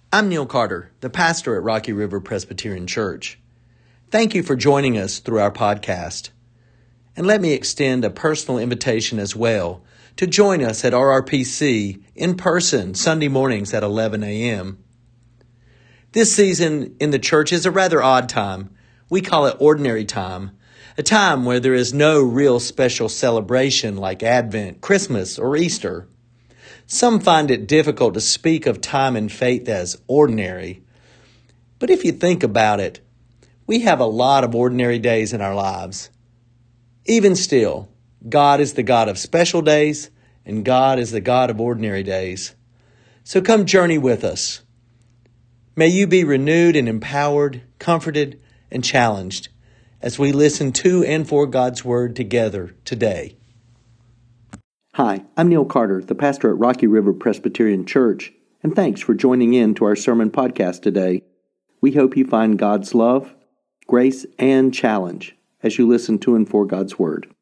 I'm Neil Carter, the pastor at Rocky River Presbyterian Church. Thank you for joining us through our podcast. And let me extend a personal invitation as well to join us at RRPC in person Sunday mornings at 11 a.m. This season in the church is a rather odd time. We call it ordinary time, a time where there is no real special celebration like Advent, Christmas, or Easter. Some find it difficult to speak of time and faith as ordinary. But if you think about it, we have a lot of ordinary days in our lives. Even still, God is the God of special days, and God is the God of ordinary days. So come journey with us. May you be renewed and empowered, comforted, and challenged as we listen to and for God's Word together today. Hi, I'm Neil Carter, the pastor at Rocky River Presbyterian Church, and thanks for joining in to our sermon podcast today. We hope you find God's love, grace, and challenge as you listen to and for God's Word.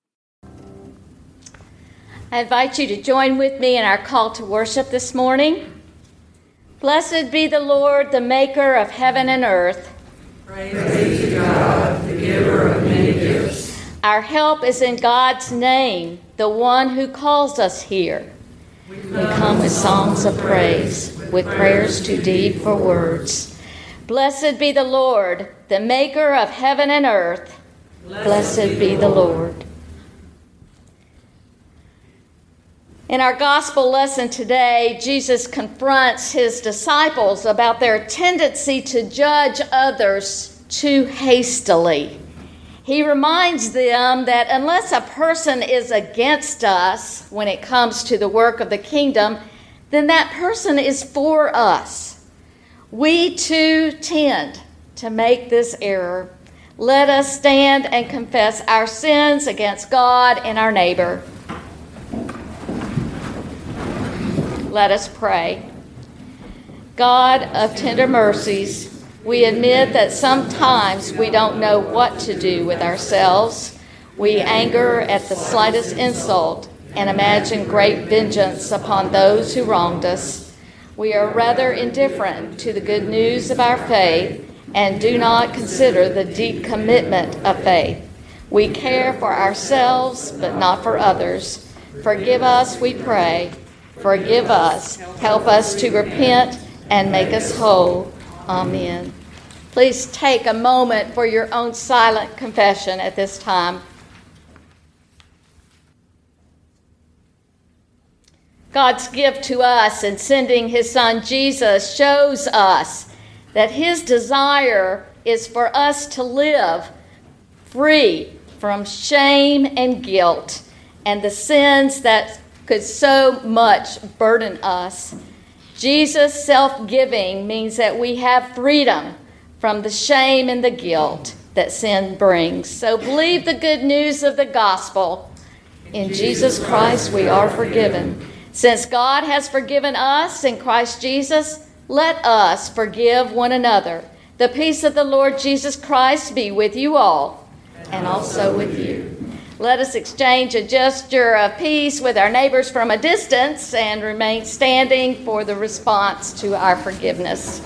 I invite you to join with me in our call to worship this morning. Blessed be the Lord, the maker of heaven and earth. Praise to God, the giver of many gifts. Our help is in God's name, the one who calls us here. We come with songs of praise, with prayers too deep for words. Blessed be the Lord, the maker of heaven and earth. Blessed be the Lord. In our gospel lesson today, Jesus confronts his disciples about their tendency to judge others too hastily. He reminds them that unless a person is against us when it comes to the work of the kingdom, then that person is for us. We too tend to make this error. Let us stand and confess our sins against God and our neighbor. Let us pray. God of tender mercies, we admit that sometimes we don't know what to do with ourselves. We anger at the slightest insult and imagine great vengeance upon those who wronged us. We are rather indifferent to the good news of our faith and do not consider the deep commitment of faith. We care for ourselves, but not for others. Forgive us, we pray. Forgive us. Help us to repent and make us whole. Amen. Please take a moment for your own silent confession at this time. God's gift to us in sending his son Jesus shows us that his desire is for us to live free from shame and guilt and the sins that could so much burden us. Jesus' self-giving means that we have freedom from the shame and the guilt that sin brings. So believe the good news of the gospel. In Jesus Christ we are forgiven. Since God has forgiven us in Christ Jesus, let us forgive one another. The peace of the Lord Jesus Christ be with you all, and also with you. Let us exchange a gesture of peace with our neighbors from a distance and remain standing for the response to our forgiveness.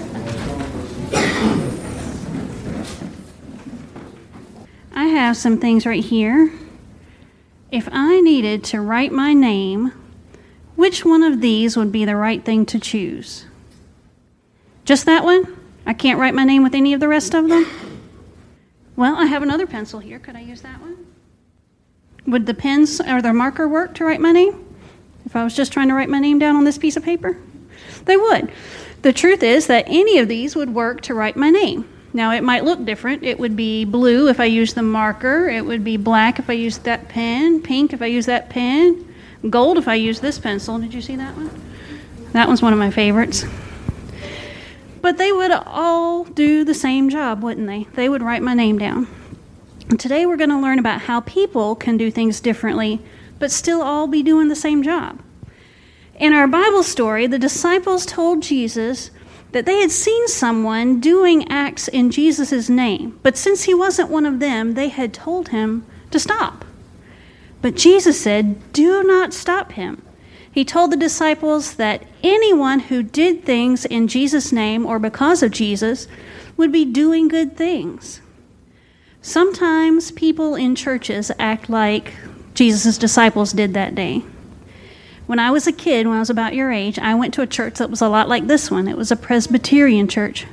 I have some things right here. If I needed to write my name, which one of these would be the right thing to choose? Just that one? I can't write my name with any of the rest of them? Well, I have another pencil here. Could I use that one? Would the pens or the marker work to write my name? If I was just trying to write my name down on this piece of paper? They would. The truth is that any of these would work to write my name. Now, it might look different. It would be blue if I used the marker. It would be black if I used that pen. Pink if I used that pen. Gold if I used this pencil. Did you see that one? That one's one of my favorites. But they would all do the same job, wouldn't they? They would write my name down. And today we're going to learn about how people can do things differently, but still all be doing the same job. In our Bible story, the disciples told Jesus that they had seen someone doing acts in Jesus' name, but since he wasn't one of them, they had told him to stop. But Jesus said, "Do not stop him. He told the disciples that anyone who did things in Jesus' name or because of Jesus would be doing good things. Sometimes people in churches act like Jesus' disciples did that day. When I was a kid, when I was about your age, I went to a church that was a lot like this one. It was a Presbyterian church.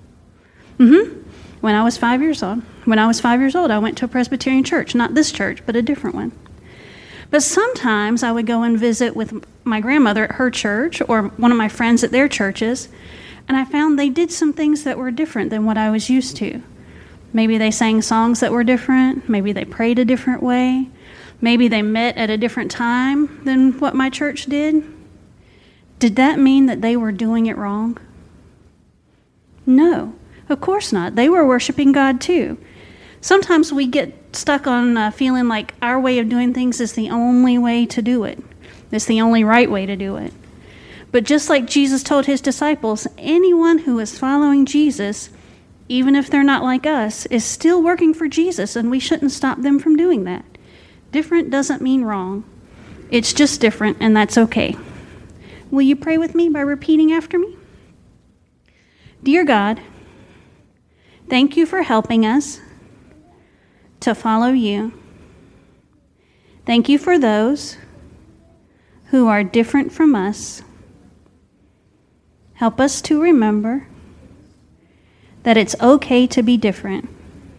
When I was 5 years old. When I was 5 years old, I went to a Presbyterian church. Not this church, but a different one. But sometimes I would go and visit with my grandmother at her church or one of my friends at their churches, and I found they did some things that were different than what I was used to. Maybe they sang songs that were different. Maybe they prayed a different way. Maybe they met at a different time than what my church did. Did that mean that they were doing it wrong? No, of course not. They were worshiping God too. Sometimes we get stuck on feeling like our way of doing things is the only way to do it. It's the only right way to do it. But just like Jesus told his disciples, anyone who is following Jesus, even if they're not like us, is still working for Jesus, and we shouldn't stop them from doing that. Different doesn't mean wrong. It's just different, and that's okay. Will you pray with me by repeating after me? Dear God, thank you for helping us to follow you. Thank you for those who are different from us. Help us to remember that it's okay to be different.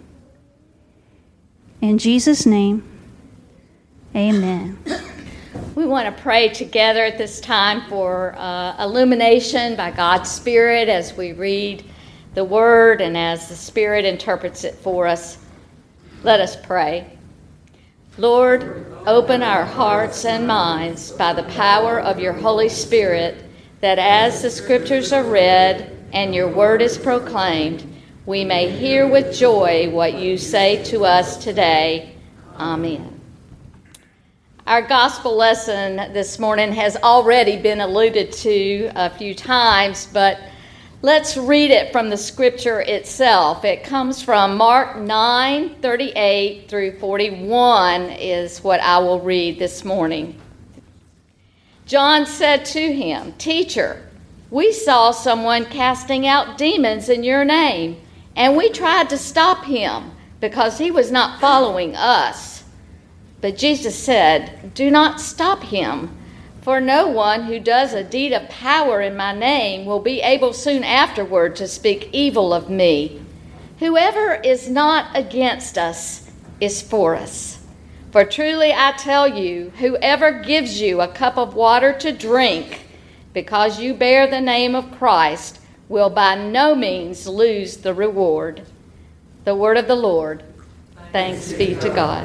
In Jesus' name, amen. We want to pray together at this time for illumination by God's Spirit as we read the Word and as the Spirit interprets it for us. Let us pray. Lord, open our hearts and minds by the power of your Holy Spirit, that as the Scriptures are read and your Word is proclaimed, we may hear with joy what you say to us today. Amen. Our gospel lesson this morning has already been alluded to a few times, but let's read it from the Scripture itself. It comes from Mark 9:38 through 41 is what I will read this morning. John said to him, "Teacher, we saw someone casting out demons in your name, and we tried to stop him because he was not following us." But Jesus said, "Do not stop him, for no one who does a deed of power in my name will be able soon afterward to speak evil of me. Whoever is not against us is for us. For truly I tell you, whoever gives you a cup of water to drink because you bear the name of Christ will by no means lose the reward." The word of the Lord. Thanks be to God.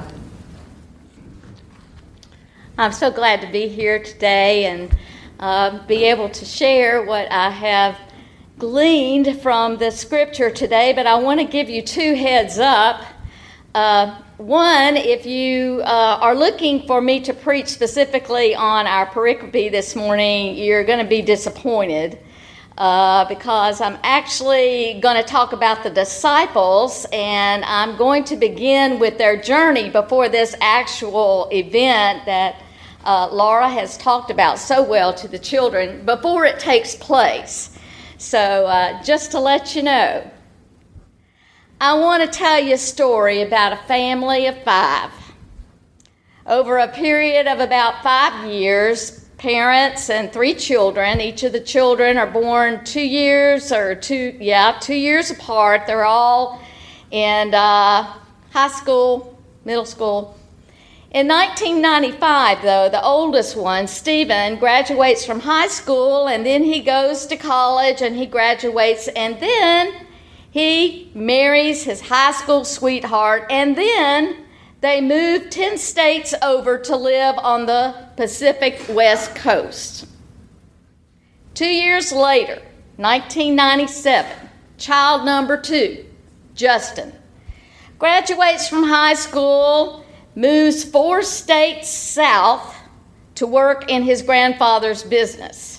I'm so glad to be here today and be able to share what I have gleaned from the Scripture today, but I want to give you two heads up. One, if you are looking for me to preach specifically on our pericope this morning, you're going to be disappointed because I'm actually going to talk about the disciples, and I'm going to begin with their journey before this actual event that Laura has talked about so well to the children before it takes place. So just to let you know, I want to tell you a story about a family of 5. Over a period of about 5 years, parents and 3 children, each of the children are born 2 years apart. They're all in high school, middle school. In 1995, though, the oldest one, Stephen, graduates from high school, and then he goes to college, and he graduates, and then he marries his high school sweetheart, and then they move 10 states over to live on the Pacific West Coast. 2 years later, 1997, child number 2, Justin, graduates from high school, moves 4 states south to work in his grandfather's business.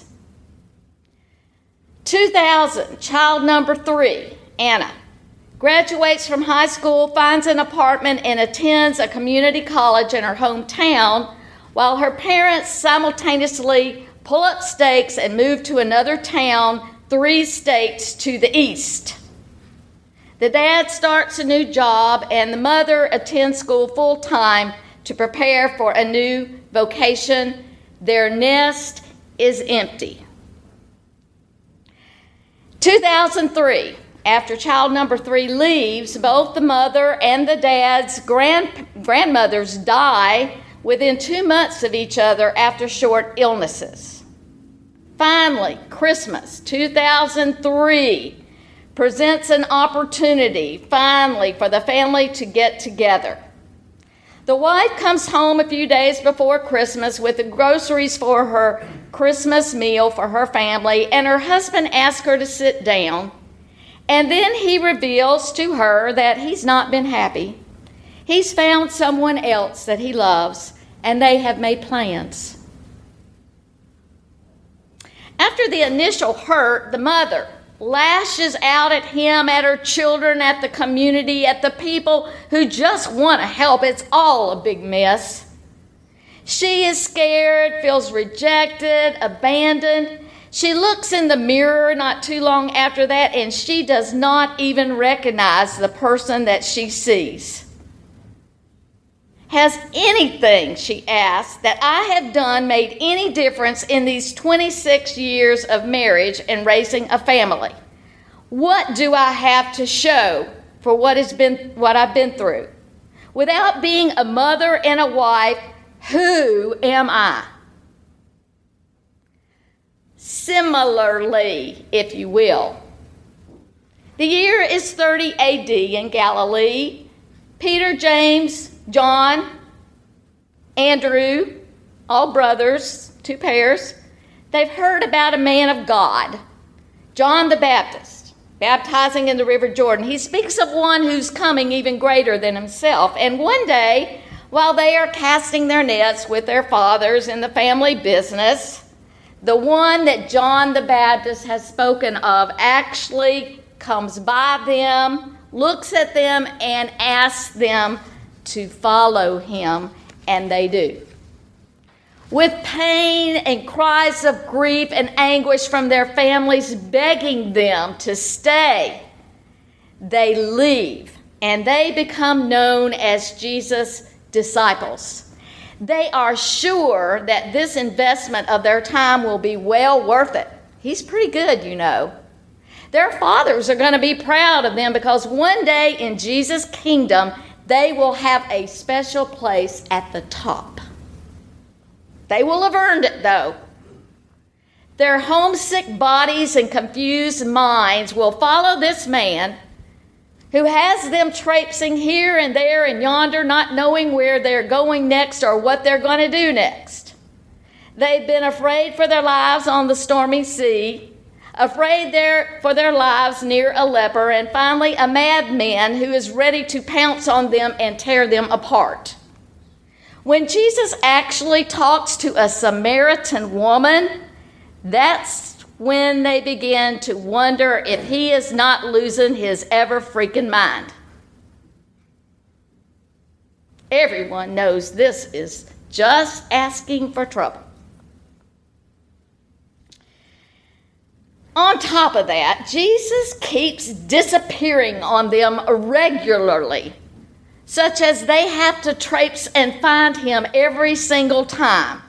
2000, child number 3, Anna, graduates from high school, finds an apartment, and attends a community college in her hometown while her parents simultaneously pull up stakes and move to another town 3 states to the east. The dad starts a new job, and the mother attends school full-time to prepare for a new vocation. Their nest is empty. 2003, after child number 3 leaves, both the mother and the dad's grandmothers die within 2 months of each other after short illnesses. Finally, Christmas 2003 presents an opportunity, finally, for the family to get together. The wife comes home a few days before Christmas with the groceries for her Christmas meal for her family, and her husband asks her to sit down, and then he reveals to her that he's not been happy. He's found someone else that he loves, and they have made plans. After the initial hurt, the mother lashes out at him, at her children, at the community, at the people who just want to help. It's all a big mess. She is scared, feels rejected, abandoned. She looks in the mirror not too long after that, and she does not even recognize the person that she sees. Has anything, she asks, that I have done made any difference in these 26 years of marriage and raising a family? What do I have to show for what I've been through? Without being a mother and a wife, who am I? Similarly, if you will, the year is 30 AD in Galilee. Peter, James, John, Andrew, all brothers, 2 pairs, they've heard about a man of God, John the Baptist, baptizing in the River Jordan. He speaks of one who's coming even greater than himself. And one day, while they are casting their nets with their fathers in the family business, the one that John the Baptist has spoken of actually comes by them, looks at them, and asks them to follow him, and they do. With pain and cries of grief and anguish from their families begging them to stay, they leave, and they become known as Jesus' disciples. They are sure that this investment of their time will be well worth it. He's pretty good, you know. Their fathers are going to be proud of them because one day in Jesus' kingdom, they will have a special place at the top. They will have earned it, though. Their homesick bodies and confused minds will follow this man who has them traipsing here and there and yonder, not knowing where they're going next or what they're going to do next. They've been afraid for their lives on the stormy sea, afraid for their lives near a leper, and finally a madman who is ready to pounce on them and tear them apart. When Jesus actually talks to a Samaritan woman, that's when they begin to wonder if he is not losing his ever-freaking mind. Everyone knows this is just asking for trouble. On top of that, Jesus keeps disappearing on them regularly, such as they have to traipse and find him every single time.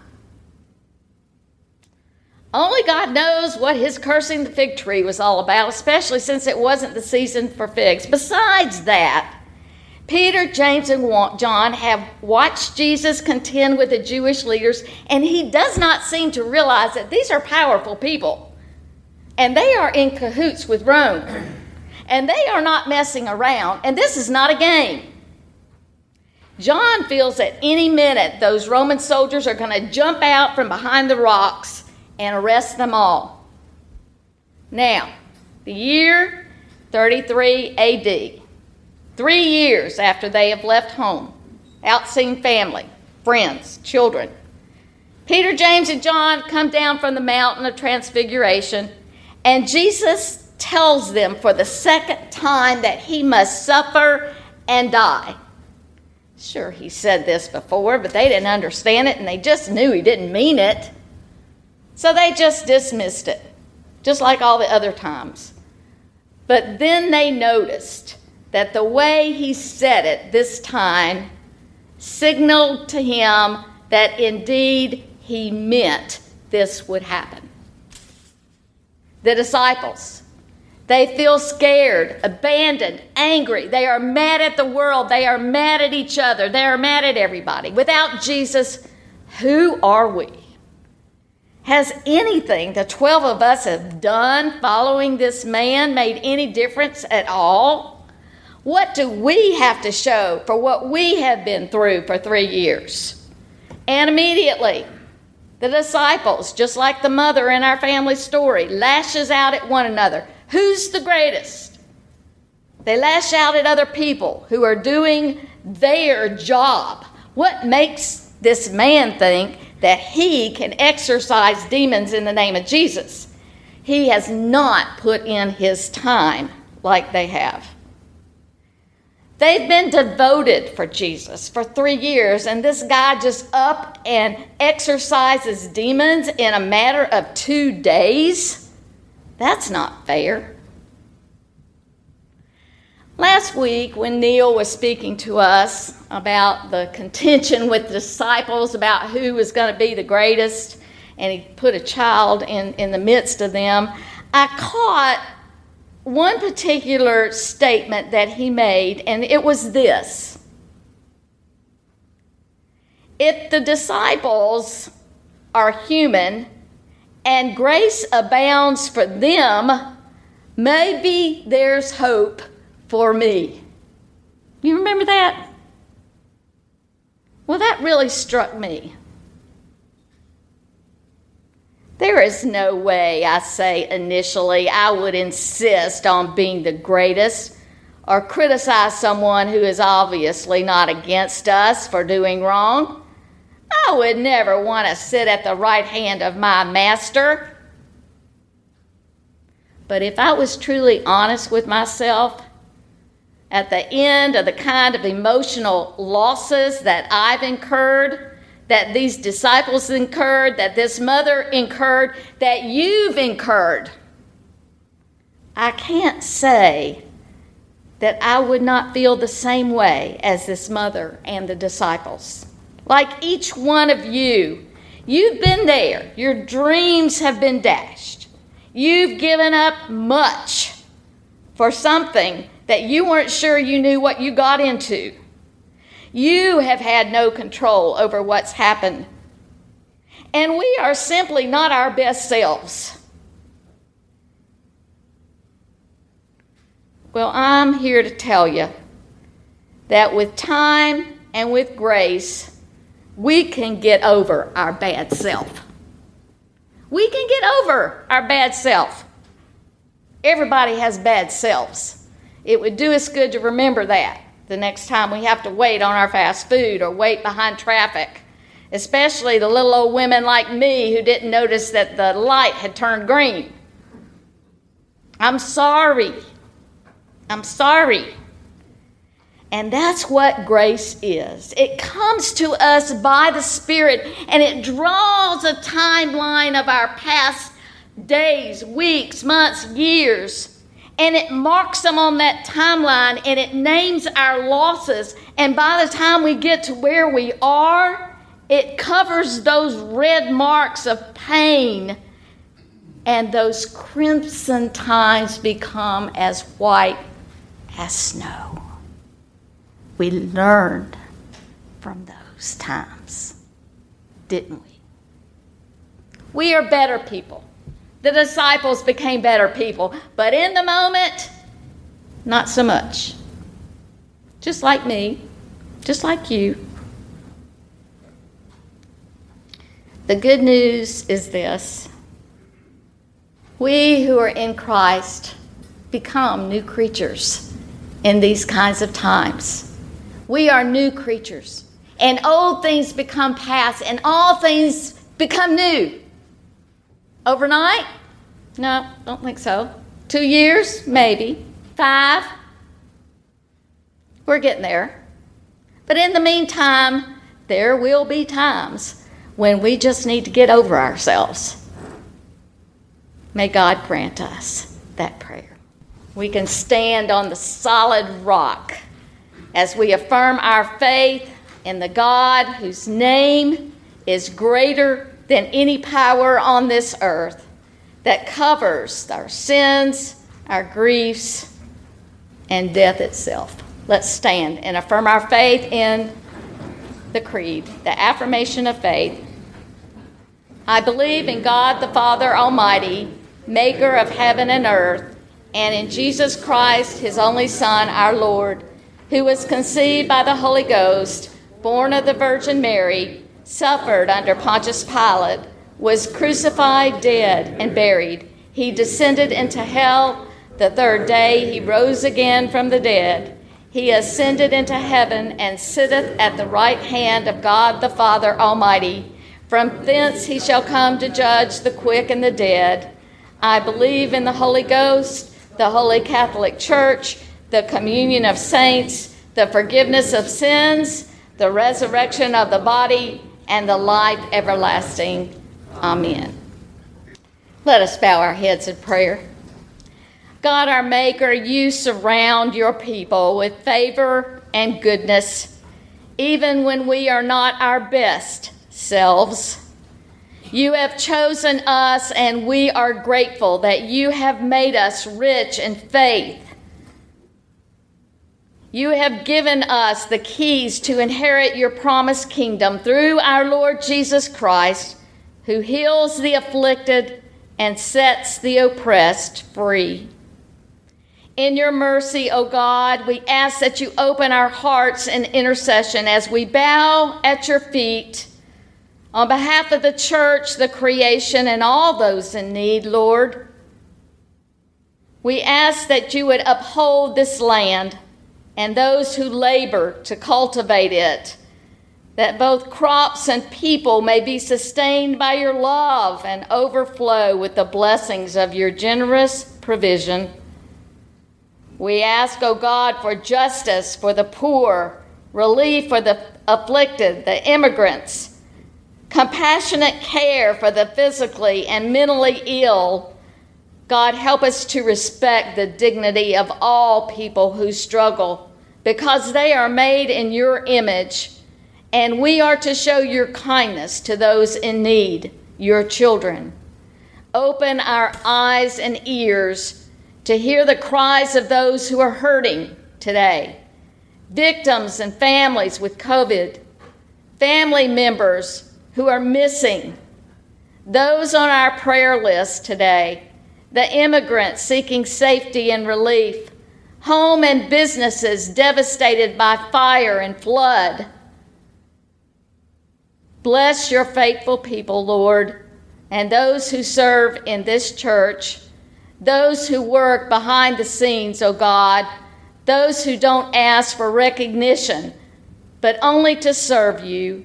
Only God knows what his cursing the fig tree was all about, especially since it wasn't the season for figs. Besides that, Peter, James, and John have watched Jesus contend with the Jewish leaders, and he does not seem to realize that these are powerful people, and they are in cahoots with Rome, and they are not messing around, and this is not a game. John feels that any minute those Roman soldiers are going to jump out from behind the rocks and arrest them all. Now, the year 33 AD, 3 years after they have left home, out seeing family, friends, children, Peter, James, and John come down from the mountain of Transfiguration, and Jesus tells them for the second time that he must suffer and die. Sure, he said this before, but they didn't understand it, and they just knew he didn't mean it. So they just dismissed it, just like all the other times. But then they noticed that the way he said it this time signaled to him that indeed he meant this would happen. The disciples, they feel scared, abandoned, angry. They are mad at the world. They are mad at each other. They are mad at everybody. Without Jesus, who are we? Has anything the 12 of us have done following this man made any difference at all? What do we have to show for what we have been through for 3 years? And immediately, the disciples, just like the mother in our family story, lashes out at one another. Who's the greatest? They lash out at other people who are doing their job. What makes this man think that he can exorcise demons in the name of Jesus? He has not put in his time like they have. They've been devoted for Jesus for 3 years, and this guy just up and exorcises demons in a matter of 2 days? That's not fair. Last week, when Neil was speaking to us about the contention with the disciples about who was going to be the greatest, and he put a child in the midst of them, I caught one particular statement that he made, and it was this: if the disciples are human and grace abounds for them, maybe there's hope for me. You remember that? Well, that really struck me. There is no way, I say initially, I would insist on being the greatest or criticize someone who is obviously not against us for doing wrong. I would never want to sit at the right hand of my master. But if I was truly honest with myself, at the end of the kind of emotional losses that I've incurred, that these disciples incurred, that this mother incurred, that you've incurred, I can't say that I would not feel the same way as this mother and the disciples. Like each one of you, you've been there. Your dreams have been dashed. You've given up much for something that you weren't sure you knew what you got into. You have had no control over what's happened. And we are simply not our best selves. Well, I'm here to tell you that with time and with grace, we can get over our bad self. We can get over our bad self. Everybody has bad selves. It would do us good to remember that the next time we have to wait on our fast food or wait behind traffic, especially the little old women like me who didn't notice that the light had turned green. I'm sorry. I'm sorry. And that's what grace is. It comes to us by the Spirit, and it draws a timeline of our past days, weeks, months, years, and it marks them on that timeline, and it names our losses. And by the time we get to where we are, it covers those red marks of pain, and those crimson times become as white as snow. We learned from those times, didn't we? We are better people. The disciples became better people, but in the moment, not so much. Just like me, just like you. The good news is this: we who are in Christ become new creatures in these kinds of times. We are new creatures, and old things become past, and all things become new. Overnight? No, don't think so. 2 years? Maybe. 5? We're getting there. But in the meantime, there will be times when we just need to get over ourselves. May God grant us that prayer. We can stand on the solid rock as we affirm our faith in the God whose name is greater than any power on this earth, that covers our sins, our griefs, and death itself. Let's stand and affirm our faith in the creed, the affirmation of faith. I believe in God the Father Almighty, maker of heaven and earth, and in Jesus Christ, his only Son, our Lord, who was conceived by the Holy Ghost, born of the Virgin Mary, suffered under Pontius Pilate, was crucified, dead, and buried. He descended into hell. The third day he rose again from the dead. He ascended into heaven and sitteth at the right hand of God the Father Almighty. From thence he shall come to judge the quick and the dead. I believe in the Holy Ghost, the Holy Catholic Church, the communion of saints, the forgiveness of sins, the resurrection of the body, and the life everlasting. Amen. Let us bow our heads in prayer. God, our Maker, you surround your people with favor and goodness, even when we are not our best selves. You have chosen us, and we are grateful that you have made us rich in faith. You have given us the keys to inherit your promised kingdom through our Lord Jesus Christ, who heals the afflicted and sets the oppressed free. In your mercy, O God, we ask that you open our hearts in intercession as we bow at your feet on behalf of the church, the creation, and all those in need, Lord. We ask that you would uphold this land and those who labor to cultivate it, that both crops and people may be sustained by your love and overflow with the blessings of your generous provision. We ask, O God, for justice for the poor, relief for the afflicted, the immigrants, compassionate care for the physically and mentally ill. God, help us to respect the dignity of all people who struggle, because they are made in your image, and we are to show your kindness to those in need, your children. Open our eyes and ears to hear the cries of those who are hurting today, victims and families with COVID, family members who are missing, those on our prayer list today, the immigrants seeking safety and relief, home and businesses devastated by fire and flood. Bless your faithful people, Lord, and those who serve in this church, those who work behind the scenes, O God, those who don't ask for recognition, but only to serve you.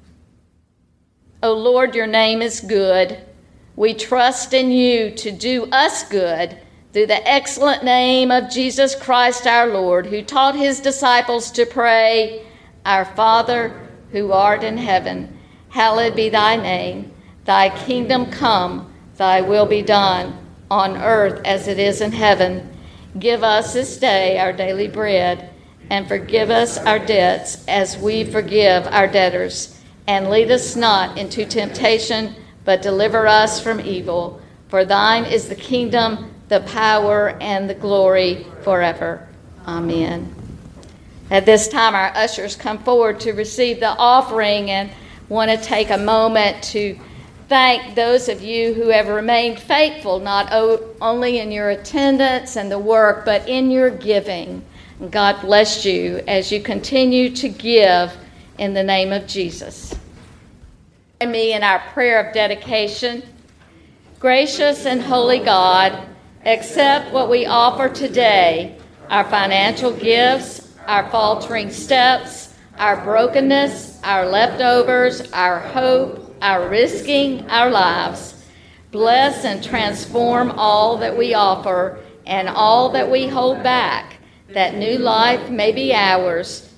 O Lord, your name is good. We trust in you to do us good through the excellent name of Jesus Christ our Lord, who taught his disciples to pray, Our Father, who art in heaven, hallowed be thy name. Thy kingdom come, thy will be done, on earth as it is in heaven. Give us this day our daily bread, and forgive us our debts as we forgive our debtors. And lead us not into temptation, but deliver us from evil. For thine is the kingdom, the power, and the glory forever. Amen. At this time, our ushers come forward to receive the offering, and want to take a moment to thank those of you who have remained faithful, not only in your attendance and the work, but in your giving. God bless you as you continue to give in the name of Jesus. Join me in our prayer of dedication. Gracious and holy God, accept what we offer today, our financial gifts, our faltering steps, our brokenness, our leftovers, our hope, our risking our lives. Bless and transform all that we offer and all that we hold back, that new life may be ours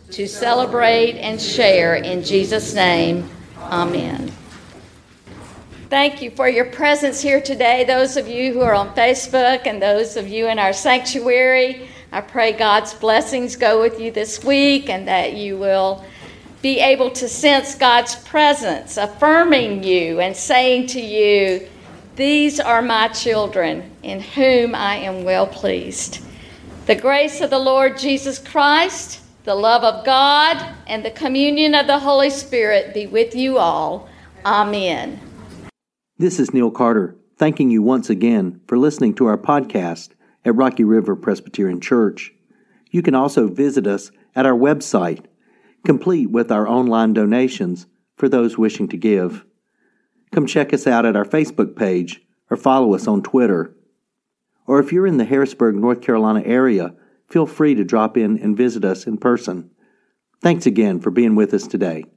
to celebrate and share in Jesus' name. Amen. Thank you for your presence here today, those of you who are on Facebook and those of you in our sanctuary. I pray God's blessings go with you this week and that you will be able to sense God's presence, affirming you and saying to you, "These are my children in whom I am well pleased." The grace of the Lord Jesus Christ, the love of God, and the communion of the Holy Spirit be with you all. Amen. This is Neil Carter, thanking you once again for listening to our podcast at Rocky River Presbyterian Church. You can also visit us at our website, complete with our online donations for those wishing to give. Come check us out at our Facebook page or follow us on Twitter. Or if you're in the Harrisburg, North Carolina area, feel free to drop in and visit us in person. Thanks again for being with us today.